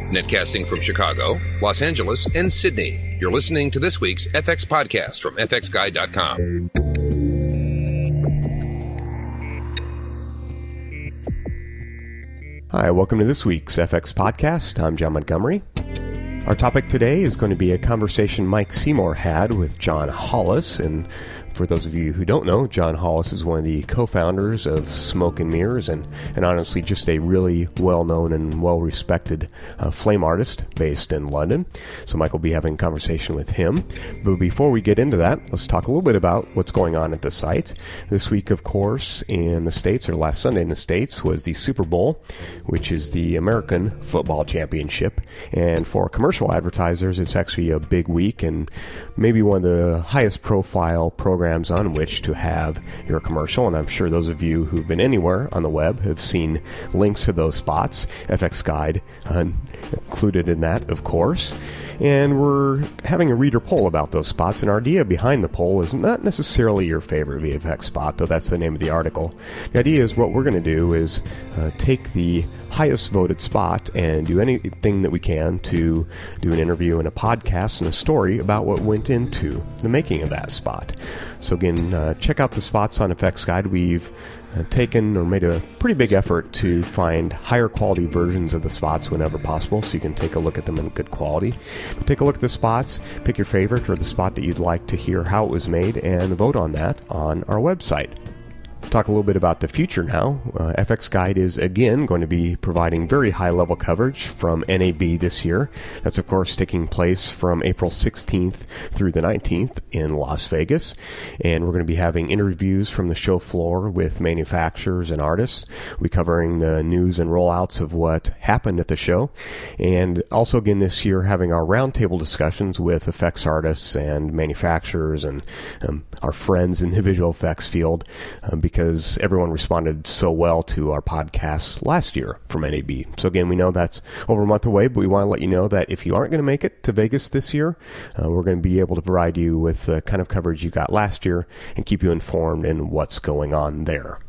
Netcasting from Chicago, Los Angeles, and Sydney. You're listening to this week's FX podcast from fxguide.com. Hi, welcome to this week's FX podcast. I'm John Montgomery. Our topic today is going to be a conversation Mike Seymour had with John Hollis. And for those of you who don't know, John Hollis is one of the co-founders of Smoke and Mirrors and honestly just a really well-known and well-respected flame artist based in London. So Mike will be having a conversation with him. But before we get into that, let's talk a little bit about what's going on at the site. This week, of course, in the States, or last Sunday in the States, was the Super Bowl, which is the American Football Championship. And for commercial advertisers, it's actually a big week and maybe one of the highest profile programs on which to have your commercial. And I'm sure those of you who've been anywhere on the web have seen links to those spots. FX Guide included in that, of course. And we're having a reader poll about those spots, and our idea behind the poll is not necessarily your favorite VFX spot, though that's the name of the article. The idea is what we're going to do is take the highest voted spot and do anything that we can to do an interview and a podcast and a story about what went into the making of that spot. So again, check out the spots on FX Guide. We've taken or made a pretty big effort to find higher quality versions of the spots whenever possible, so you can take a look at them in good quality. But take a look at the spots, pick your favorite or the spot that you'd like to hear how it was made, and vote on that on our website. Talk a little bit about the future now. FX Guide is again going to be providing very high level coverage from NAB this year. That's of course taking place from April 16th through the 19th in Las Vegas. And we're going to be having interviews from the show floor with manufacturers and artists. We'll be covering the news and rollouts of what happened at the show. And also again this year having our roundtable discussions with effects artists and manufacturers and our friends in the visual effects field because everyone responded so well to our podcasts last year from NAB. So again, we know that's over a month away, but we want to let you know that if you aren't going to make it to Vegas this year, we're going to be able to provide you with the kind of coverage you got last year and keep you informed in what's going on there.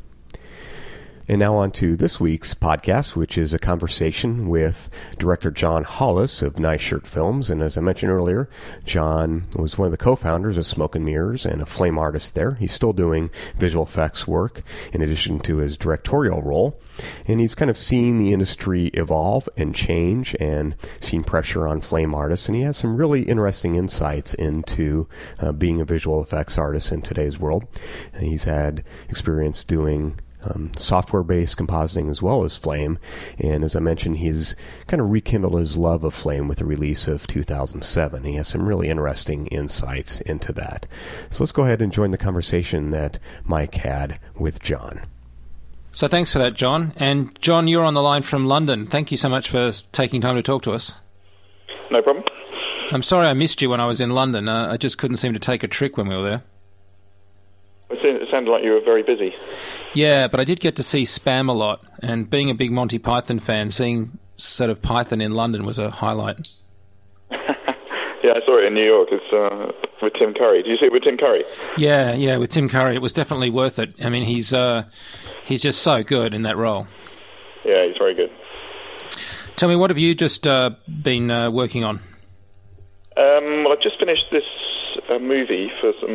And now on to this week's podcast, which is a conversation with director John Hollis of Nice Shirt Films. And as I mentioned earlier, John was one of the co-founders of Smoke and Mirrors and a flame artist there. He's still doing visual effects work in addition to his directorial role. And he's kind of seen the industry evolve and change and seen pressure on flame artists. And he has some really interesting insights into being a visual effects artist in today's world. And he's had experience doing software-based compositing as well as flame, and as I mentioned, he's kind of rekindled his love of flame with the release of 2007. He has some really interesting insights into that. So let's go ahead and join the conversation that Mike had with John. So thanks for that, John. And John, you're on the line from London. Thank you so much for taking time to talk to us. No problem. I'm sorry I missed you when I was in London. I just couldn't seem to take a trick when we were there. It sounded like you were very busy. Yeah, but I did get to see Spam a lot, and being a big Monty Python fan, seeing sort of Python in London was a highlight. Yeah, I saw it in New York. It's with Tim Curry. Did you see it with Tim Curry? Yeah, with Tim Curry. It was definitely worth it. I mean, he's just so good in that role. Yeah, he's very good. Tell me, what have you just been working on? Well, I've just finished this movie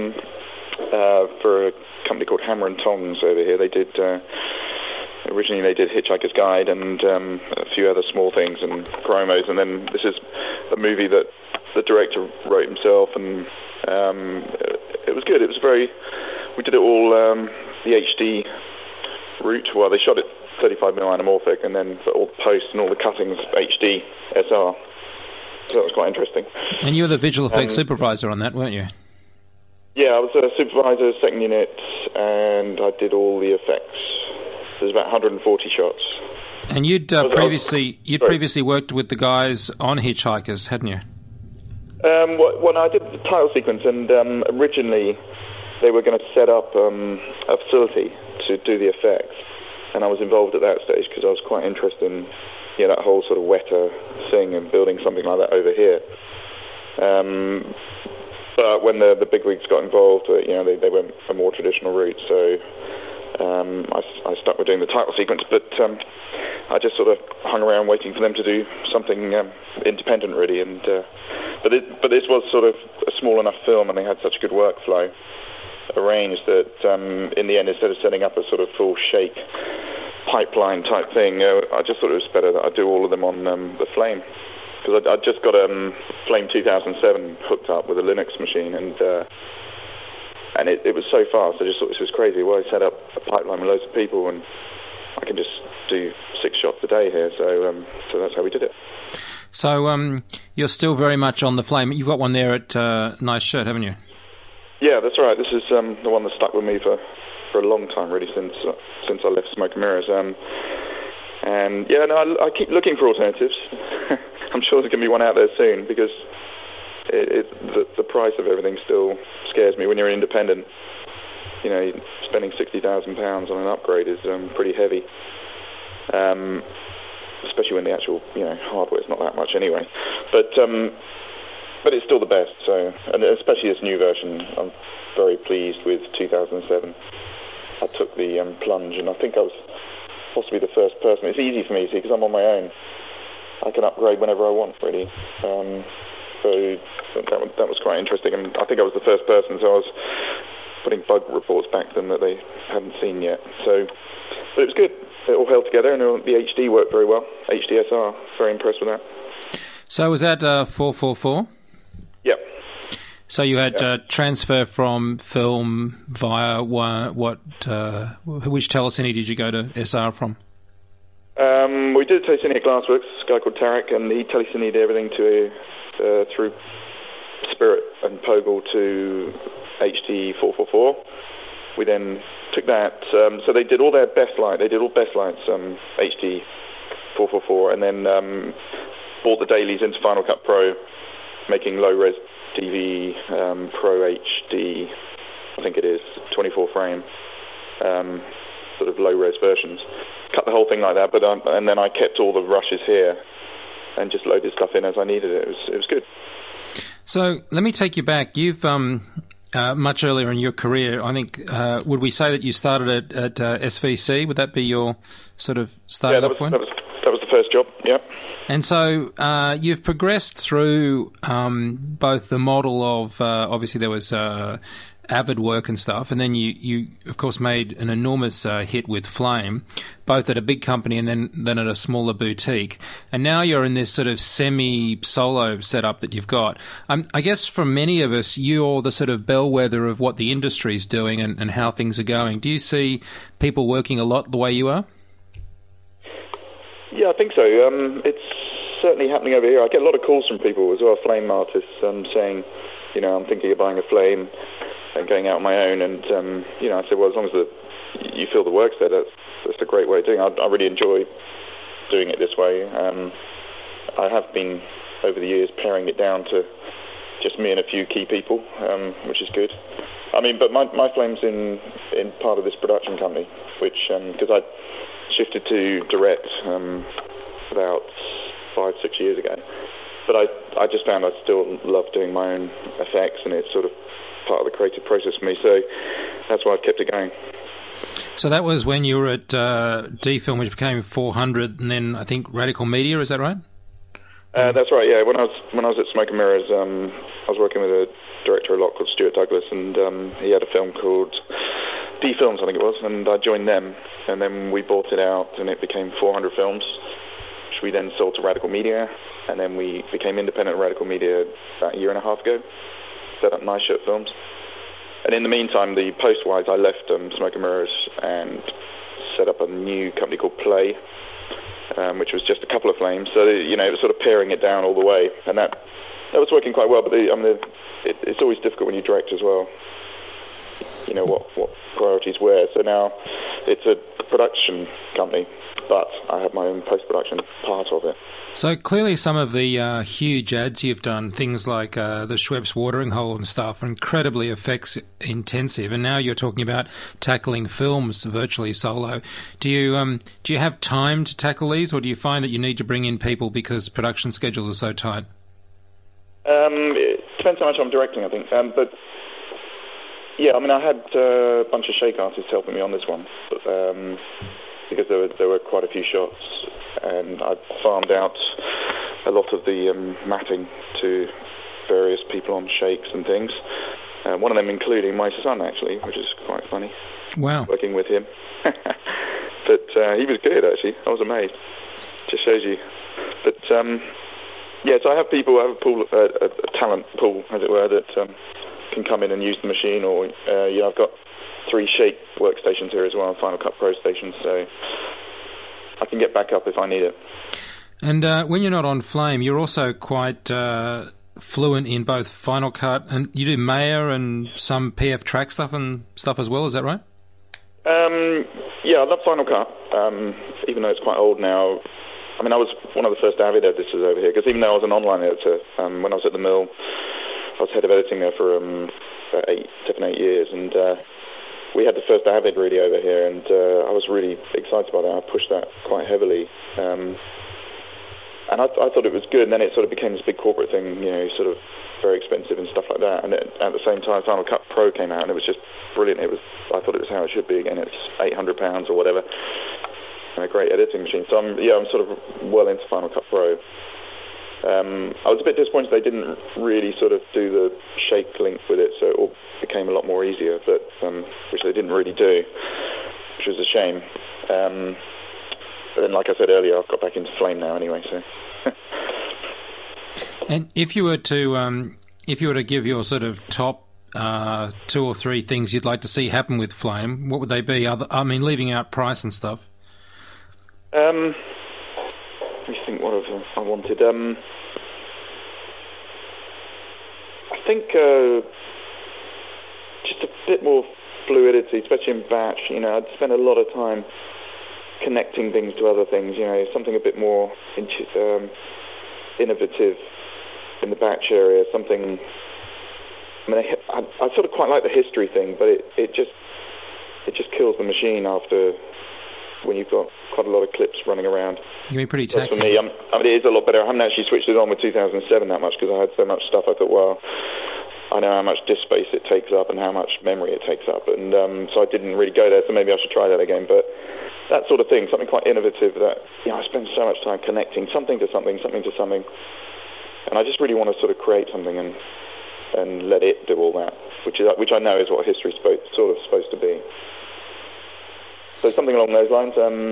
for a company called Hammer and Tongs over here. They did originally they did Hitchhiker's Guide and a few other small things and promos, and then this is a movie that the director wrote himself, and it was good. It was we did it all the HD route. Well, they shot it 35mm anamorphic, and then for all the posts and all the cuttings HD SR. So that was quite interesting. And you were the visual effects supervisor on that, weren't you? Yeah, I was a supervisor, second unit, and I did all the effects. There's about 140 shots. And you'd previously worked with the guys on Hitchhikers, hadn't you? Well, I did the title sequence, and originally they were going to set up a facility to do the effects, and I was involved at that stage because I was quite interested in that whole sort of Weta thing and building something like that over here. But when the big wigs got involved, they went a more traditional route. So I stuck with doing the title sequence. But I just sort of hung around waiting for them to do something independent, really. And but this was sort of a small enough film, and they had such a good workflow arranged that in the end, instead of setting up a sort of full shake pipeline type thing, I just thought it was better that I do all of them on the Flame, because I'd just got Flame 2007 hooked up with a Linux machine, and it was so fast. I just thought this was crazy. Well, I set up a pipeline with loads of people, and I can just do 6 shots a day here. So that's how we did it. So you're still very much on the Flame. You've got one there at Nice Shirt, haven't you? Yeah, that's right. This is the one that stuck with me for a long time, really, since I left Smoke and Mirrors. And yeah, no, I keep looking for alternatives. I'm sure there's going to be one out there soon, because the price of everything still scares me. When you're independent, you know, spending £60,000 on an upgrade is pretty heavy. Especially when the actual, hardware is not that much anyway. But it's still the best. So, and especially this new version, I'm very pleased with 2007. I took the plunge, and I think I was possibly the first person. It's easy for me, see, because I'm on my own. I can upgrade whenever I want, really. So that was quite interesting. And I think I was the first person, so I was putting bug reports back to them that they hadn't seen yet. So, but it was good. It all held together, and the HD worked very well. HDSR, very impressed with that. So was that 444? Yep. So you had transfer from film via which telecine did you go to SR from? We did a telecine at Glassworks, a guy called Tarek, and he telecined everything through Spirit and Poggle to HD 444. We then took that, so they did all their best light. They did all best lights, HD 444, and then bought the dailies into Final Cut Pro, making low-res TV, Pro HD, I think it is, 24 frame, sort of low-res versions. Cut the whole thing like that, but and then I kept all the rushes here and just loaded stuff in as I needed it. It was good. So let me take you back. You've much earlier in your career, I think, would we say that you started at SVC? Would that be your sort of starting off point? That was the first job, yeah. And so you've progressed through both the model of, obviously there was Avid work and stuff, and then you of course made an enormous hit with Flame, both at a big company and then at a smaller boutique, and now you're in this sort of semi-solo setup that you've got. I guess for many of us, you're the sort of bellwether of what the industry's doing and how things are going. Do you see people working a lot the way you are? Yeah, I think so. It's certainly happening over here. I get a lot of calls from people as well, Flame artists, saying, I'm thinking of buying a Flame and going out on my own, and I said, well, as long as you feel the work's there, that's a great way of doing it. I really enjoy doing it this way. I have been over the years paring it down to just me and a few key people, which is good. I mean, but my Flame's in part of this production company, which because I shifted to direct about 5-6 years ago, but I just found I still love doing my own effects, and it's sort of part of the creative process for me, so that's why I've kept it going. So that was when you were at D-Film, which became 400, and then I think Radical Media, is that right? That's right, yeah. When I was at Smoke and Mirrors, I was working with a director a lot called Stuart Douglas, and he had a film called D-Films, I think it was, and I joined them, and then we bought it out, and it became 400 Films, which we then sold to Radical Media, and then we became independent Radical Media about a year and a half ago. Set up Nice Shirt Films, and in the meantime, the post-wise, I left Smoke and Mirrors and set up a new company called Play, which was just a couple of Flames. So it was sort of paring it down all the way, and that was working quite well. But it's always difficult when you direct as well. What priorities were. So now it's a production company, but I have my own post-production part of it. So clearly some of the huge ads you've done, things like the Schweppes watering hole and stuff, are incredibly effects intensive, and now you're talking about tackling films virtually solo. Do you have time to tackle these, or do you find that you need to bring in people because production schedules are so tight? It depends how much I'm directing, I think. But yeah, I mean, I had a bunch of shake artists helping me on this one, but because there were quite a few shots, and I farmed out a lot of the matting to various people on shakes and things. One of them including my son, actually, which is quite funny. Wow. Working with him. But he was good, actually. I was amazed. Just shows you. But, yeah, so I have people, I have a talent pool, as it were, that can come in and use the machine, or, I've got 3 shake workstations here as well, Final Cut Pro stations, so I can get back up if I need it. And when you're not on Flame, you're also quite fluent in both Final Cut, and you do Maya and some PF Track stuff as well, is that right? Yeah, I love Final Cut, even though it's quite old now. I mean, I was one of the first Avid editors over here, because even though I was an online editor, when I was at the mill, I was head of editing there for 7, 8 years, and we had the first Avid really over here, and I was really excited about that. I pushed that quite heavily. And I thought it was good, and then it sort of became this big corporate thing, sort of very expensive and stuff like that. And at the same time, Final Cut Pro came out, and it was just brilliant. I thought it was how it should be again. It's £800 or whatever, and a great editing machine. So I'm sort of well into Final Cut Pro. I was a bit disappointed they didn't really sort of do the shake link with it, so it all became a lot more easier, but which they didn't really do, which was a shame. But then, like I said earlier, I've got back into Flame now anyway. So. And if you were to give your sort of top 2 or 3 things you'd like to see happen with Flame, what would they be? Leaving out price and stuff. Let me think what I wanted. I think just a bit more fluidity, especially in batch. I'd spend a lot of time connecting things to other things, something a bit more innovative in the batch area, something... I sort of quite like the history thing, but it just kills the machine after when you've got quite a lot of clips running around. You can be pretty taxing. For me, it is a lot better. I haven't actually switched it on with 2007 that much because I had so much stuff. I thought, well, I know how much disk space it takes up and how much memory it takes up, and so I didn't really go there, so maybe I should try that again. But that sort of thing, something quite innovative that, I spend so much time connecting something to something, something to something, and I just really want to sort of create something and let it do all that, which I know is what history's supposed to be. So something along those lines.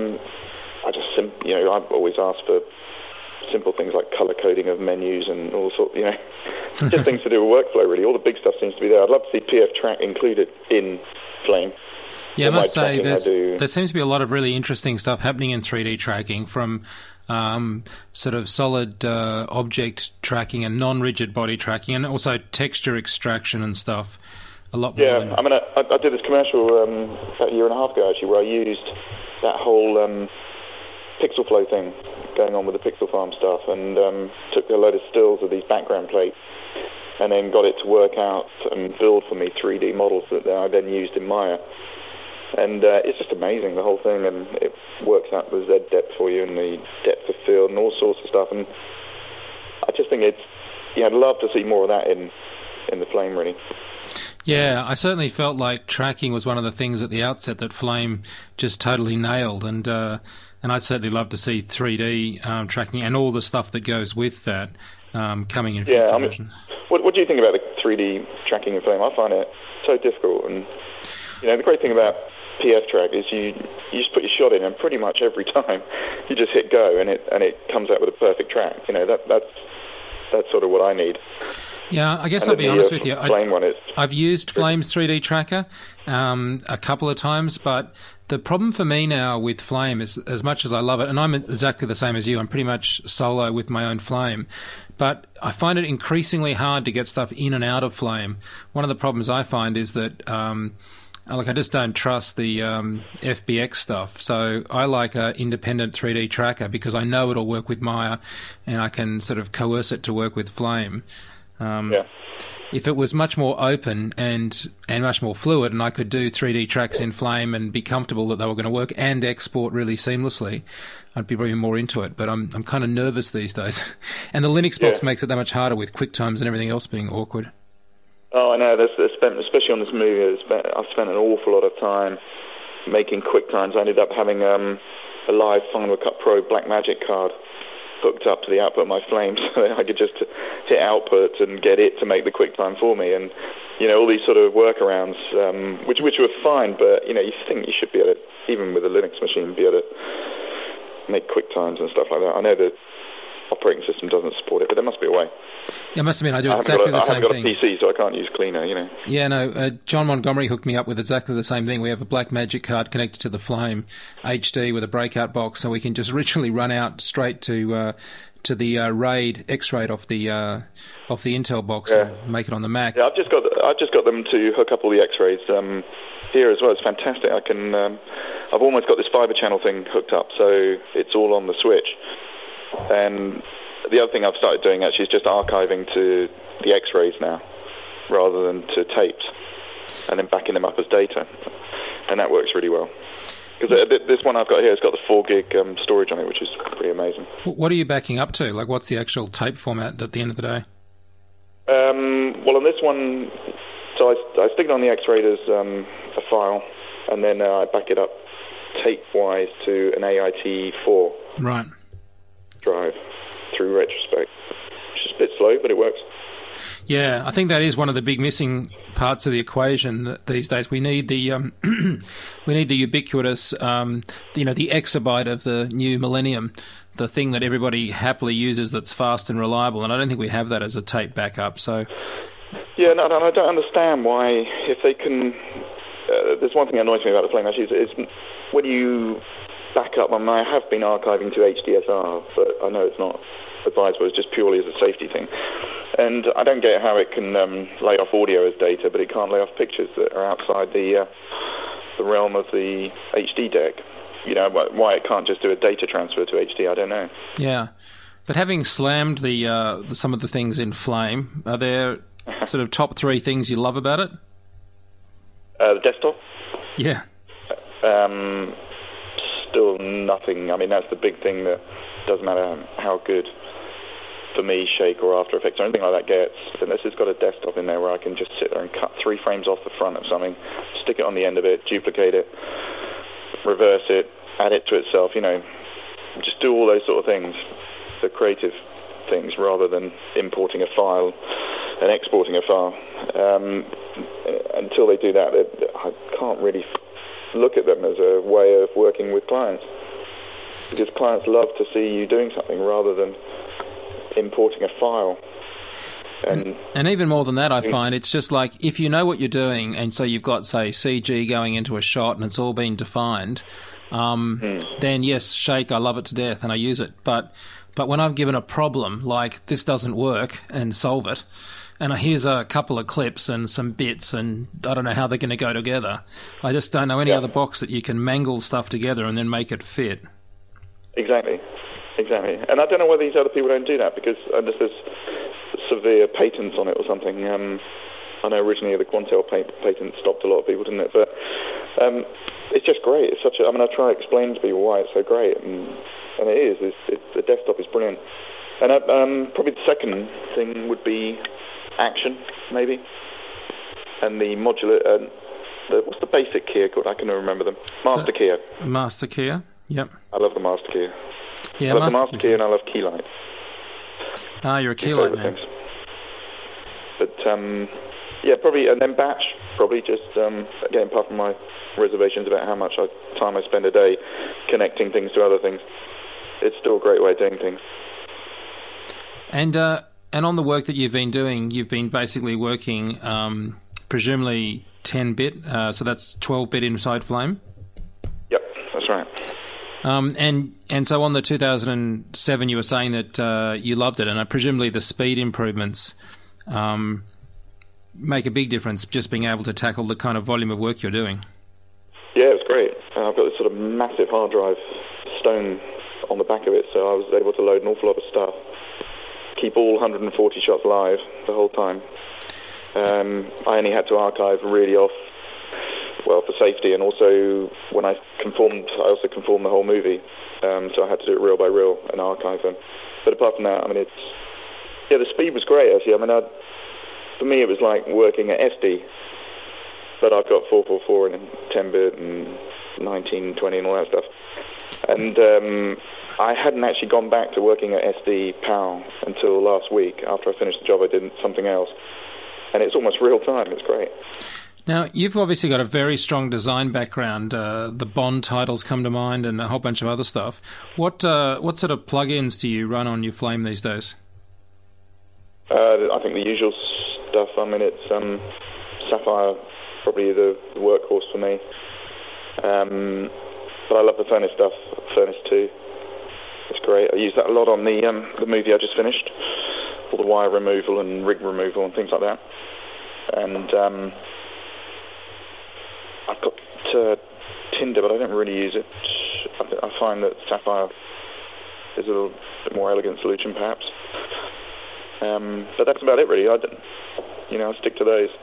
I've always asked for simple things like color coding of menus and all sorts, just things to do with workflow, really. All the big stuff seems to be there. I'd love to see PF Track included in Flame. Yeah, I must say, there seems to be a lot of really interesting stuff happening in 3D tracking, from sort of solid object tracking and non-rigid body tracking, and also texture extraction and stuff. A lot more. Yeah, I did this commercial about a year and a half ago, actually, where I used that whole pixel flow thing going on with the Pixel Farm stuff, and took a load of stills of these background plates and then got it to work out and build for me 3D models that I then used in Maya. And it's just amazing, the whole thing, and it works out the Z depth for you and the depth of field and all sorts of stuff. And I just think I'd love to see more of that in the Flame, really. Yeah, I certainly felt like tracking was one of the things at the outset that Flame just totally nailed, and I'd certainly love to see 3D tracking and all the stuff that goes with that coming in future versions. What do you think about the 3D tracking in Flame? I find it so difficult, and the great thing about PF Track is you just put your shot in, and pretty much every time you just hit go, and it comes out with a perfect track. That's sort of what I need. Yeah, I guess I'll be honest with you. I've used Flame's 3D tracker a couple of times, but the problem for me now with Flame is, as much as I love it, and I'm exactly the same as you, I'm pretty much solo with my own Flame, but I find it increasingly hard to get stuff in and out of Flame. One of the problems I find is that I just don't trust the FBX stuff. So I like an independent 3D tracker because I know it'll work with Maya, and I can sort of coerce it to work with Flame. If it was much more open and much more fluid, and I could do 3D tracks in Flame and be comfortable that they were going to work and export really seamlessly, I'd be probably more into it. But I'm kind of nervous these days. And the Linux box makes it that much harder with QuickTimes and everything else being awkward. Oh, I know. Especially on this movie, I've spent an awful lot of time making QuickTimes, I ended up having a live Final Cut Pro Blackmagic card hooked up to the output of my Flame, so I could just hit output and get it to make the QuickTime for me. And all these sort of workarounds, which were fine, but you think you should be able to, even with a Linux machine, be able to make QuickTimes and stuff like that. I know the operating system doesn't support it, but there must be a way. Yeah, I must admit, I do exactly the same thing. I haven't got a PC, so I can't use Cleaner, Yeah, no, John Montgomery hooked me up with exactly the same thing. We have a Blackmagic card connected to the Flame HD with a breakout box, so we can just literally run out straight to the RAID X-RAID off the Intel box and make it on the Mac. Yeah, I've just got them to hook up all the X-rays here as well. It's fantastic. I can. I've almost got this fiber channel thing hooked up, so it's all on the switch. And the other thing I've started doing actually is just archiving to the X-rays now, rather than to tapes, and then backing them up as data, and that works really well. Because this one I've got here has got the 4 gig storage on it, which is pretty amazing. What are you backing up to? Like, what's the actual tape format at the end of the day? Well, on this one, so I stick it on the X-Raid as a file, and then I back it up tape-wise to an AIT4 drive through Retrospect, which is a bit slow, but it works. Yeah, I think that is one of the big missing parts of the equation these days. We need the we need the ubiquitous, the exabyte of the new millennium, the thing that everybody happily uses that's fast and reliable. And I don't think we have that as a tape backup. So yeah, no, I don't understand why, if they can. There's one thing that annoys me about the Flame actually is when you back up. I mean, I have been archiving to HDSR, but I know it's not advisable. It's just purely as a safety thing. And I don't get how it can lay off audio as data, but it can't lay off pictures that are outside the realm of the HD deck. Why it can't just do a data transfer to HD, I don't know. Yeah. But having slammed some of the things in Flame, are there sort of top 3 things you love about it? The desktop? Yeah. Still nothing. I mean, that's the big thing, that doesn't matter how good, for me, Shake or After Effects or anything like that gets, unless it's got a desktop in there where I can just sit there and cut 3 frames off the front of something, stick it on the end of it, duplicate it, reverse it, add it to itself, just do all those sort of things, the creative things, rather than importing a file and exporting a file. Until they do that, I can't really look at them as a way of working with clients, because clients love to see you doing something rather than importing a file. And even more than that, I find it's just like, if you know what you're doing, and so you've got, say, CG going into a shot and it's all been defined, then yes, Shake, I love it to death and I use it. But when I'm given a problem like this doesn't work and solve it, and here's a couple of clips and some bits, and I don't know how they're going to go together, I just don't know any other box that you can mangle stuff together and then make it fit. Exactly. And I don't know why these other people don't do that, because there's severe patents on it or something. I know originally the Quantel patent stopped a lot of people, didn't it? But it's just great. It's I try to explain to people why it's so great, and it is. The desktop is brilliant. And probably the second thing would be Action, maybe, and the modular. What's the basic keyer called? I can remember them. Master keyer. Master keyer. Yep. I love the Master keyer. Yeah, I love the Master keyer, and I love Keylight. Ah, you're a Keylight man. But probably, and then Batch. Probably just again, apart from my reservations about how much time I spend a day connecting things to other things, it's still a great way of doing things. And on the work that you've been doing, you've been basically working, presumably 10-bit, so that's 12-bit inside Flame? Yep, that's right. And so on the 2007, you were saying that you loved it, and presumably the speed improvements make a big difference, just being able to tackle the kind of volume of work you're doing. Yeah, it was great. I've got this sort of massive hard drive stone on the back of it, so I was able to load an awful lot of stuff. Keep all 140 shots live the whole time. I only had to archive really off, for safety, and also when I conformed the whole movie, so I had to do it reel by reel and archive them. But apart from that, the speed was great actually. For me it was like working at SD, but I've got 444 and 10-bit and 1920 and all that stuff. And I hadn't actually gone back to working at SD PAL until last week. After I finished the job, I did something else. And it's almost real time. It's great. Now, you've obviously got a very strong design background. The Bond titles come to mind and a whole bunch of other stuff. What sort of plugins do you run on your Flame these days? I think the usual stuff. I mean, it's Sapphire, probably the workhorse for me. But I love the Furnace stuff, Furnace 2. It's great. I use that a lot on the movie I just finished. All the wire removal and rig removal and things like that. And I've got Tinder, but I don't really use it. I find that Sapphire is a little bit more elegant solution, perhaps. But that's about it, really. I stick to those.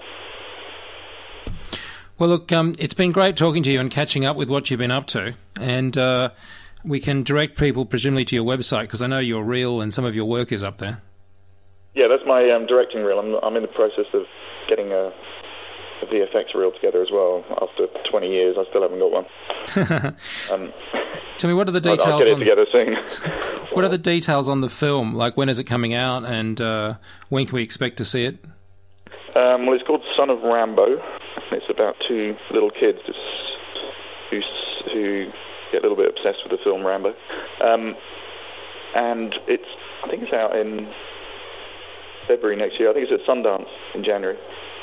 Well, look, it's been great talking to you and catching up with what you've been up to. And we can direct people, presumably, to your website, because I know your reel and some of your work is up there. Yeah, that's my directing reel. I'm in the process of getting a VFX reel together as well. After 20 years, I still haven't got one. Tell me, what are the details? I'll get it together soon. What are the details on the film? Like, when is it coming out, and when can we expect to see it? Well, it's called Son of Rambo. It's about two little kids who get a little bit obsessed with the film Rambo. And I think it's out in February next year. I think it's at Sundance in January.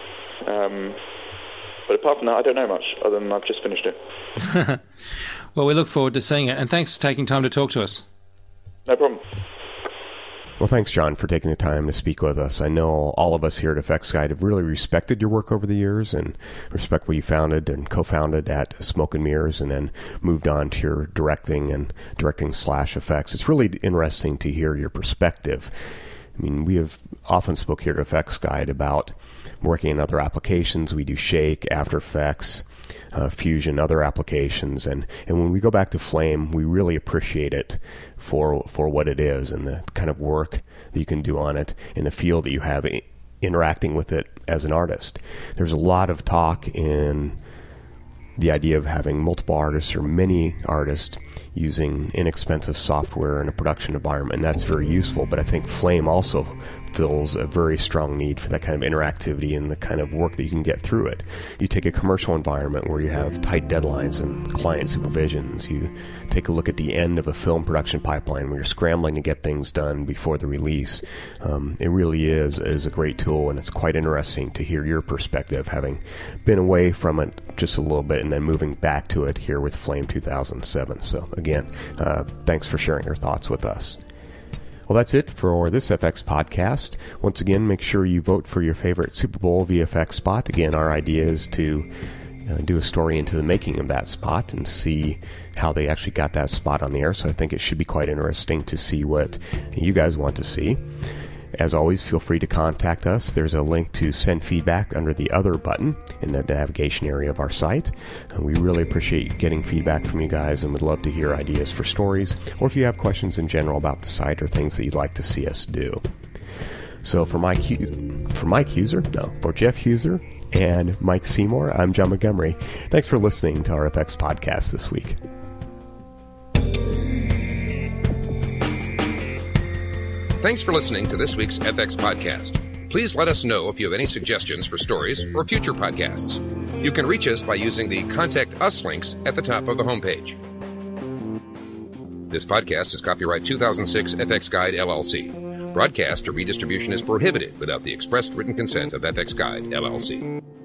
But apart from that, I don't know much, other than I've just finished it. Well, we look forward to seeing it, and thanks for taking time to talk to us. No problem. Well, thanks, John, for taking the time to speak with us. I know all of us here at FX Guide have really respected your work over the years and respect what you founded and co-founded at Smoke and Mirrors and then moved on to your directing /effects. It's really interesting to hear your perspective. I mean, we have often spoke here at FX Guide about working in other applications. We do Shake, After Effects, Fusion, other applications, and when we go back to Flame, we really appreciate it for what it is and the kind of work that you can do on it and the feel that you have interacting with it as an artist. There's a lot of talk in the idea of having multiple artists or many artists using inexpensive software in a production environment, and that's very useful, but I think Flame also fills a very strong need for that kind of interactivity and the kind of work that you can get through it. You take a commercial environment where you have tight deadlines and client supervisions. You take a look at the end of a film production pipeline when you're scrambling to get things done before the release. It really is a great tool, and it's quite interesting to hear your perspective, having been away from it just a little bit and then moving back to it here with Flame 2007. So again, thanks for sharing your thoughts with us. Well, that's it for this FX podcast. Once again, make sure you vote for your favorite Super Bowl VFX spot. Again, our idea is to do a story into the making of that spot and see how they actually got that spot on the air. So I think it should be quite interesting to see what you guys want to see. As always, feel free to contact us. There's a link to send feedback under the Other button in the navigation area of our site. We really appreciate getting feedback from you guys and would love to hear ideas for stories, or if you have questions in general about the site or things that you'd like to see us do. So for Jeff Huser and Mike Seymour, I'm John Montgomery. Thanks for listening to our FX podcast this week. Thanks for listening to this week's FX podcast. Please let us know if you have any suggestions for stories or future podcasts. You can reach us by using the Contact Us links at the top of the homepage. This podcast is copyright 2006 FX Guide, LLC. Broadcast or redistribution is prohibited without the expressed written consent of FX Guide, LLC.